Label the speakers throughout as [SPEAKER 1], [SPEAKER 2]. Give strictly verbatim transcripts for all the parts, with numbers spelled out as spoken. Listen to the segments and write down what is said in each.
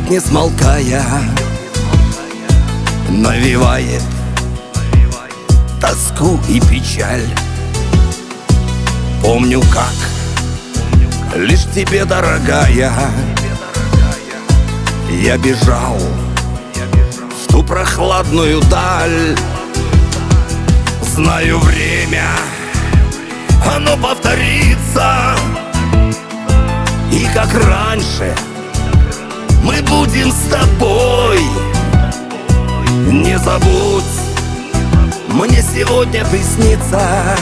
[SPEAKER 1] не смолкая, навевает тоску и печаль. Помню, как лишь тебе, дорогая, я бежал в ту прохладную даль. Знаю, время, оно повторится, и как раньше мы будем с тобой. Не забудь, мне сегодня приснится,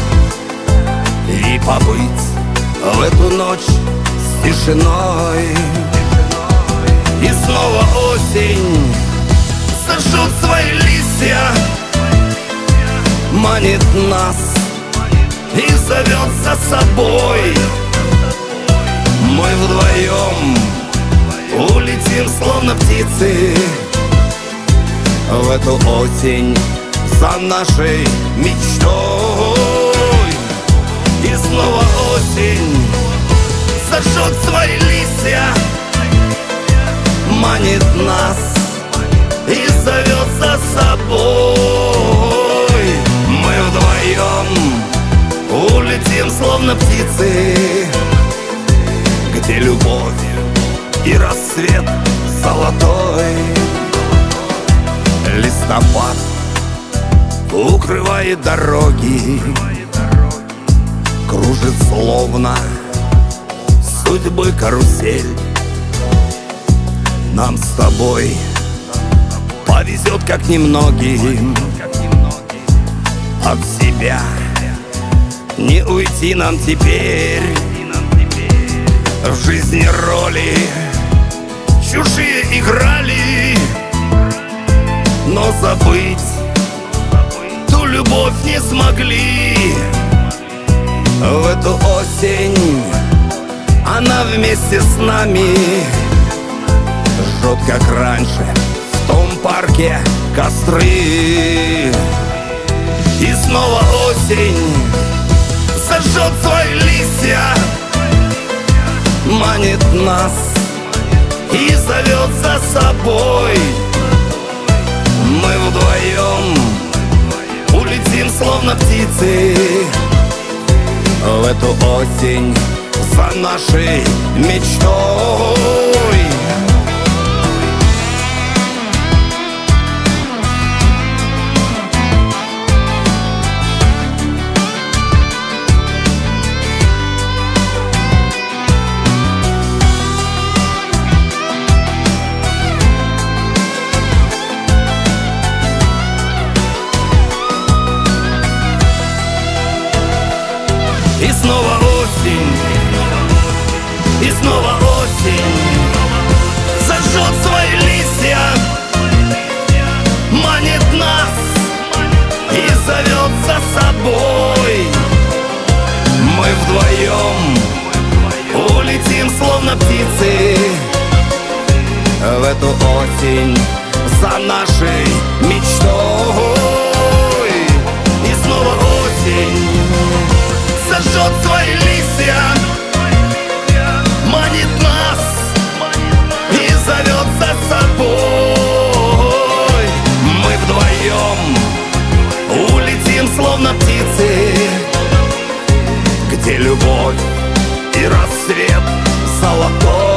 [SPEAKER 1] и побыть в эту ночь с тишиной. И снова осень сожжет свои листья, манит нас и зовет за собой. Мы вдвоем улетим, словно птицы, в эту осень за нашей мечтой. И снова осень сожжет свои листья, манит нас и зовет за собой. Мы вдвоем улетим, словно птицы, где любовь и рассвет золотой. Листопад укрывает дороги, кружит словно судьбы карусель. Нам с тобой повезет, как немногим, от себя не уйти нам теперь. В жизни роли чужие играли, но забыть ту любовь не смогли. В эту осень она вместе с нами жжет, как раньше, в том парке костры. И снова осень сожжет свои листья, манит нас и зовет за собой. Мы вдвоем улетим, словно птицы, в эту осень за нашей мечтой. И снова осень, и снова осень зажжет свои листья, манит нас и зовет за собой. Мы вдвоем улетим, словно птицы, в эту осень за нашей мечтой. И снова осень сожжет свои листья, манит нас и зовет за собой. Мы вдвоем улетим, словно птицы, где любовь и рассвет золотой.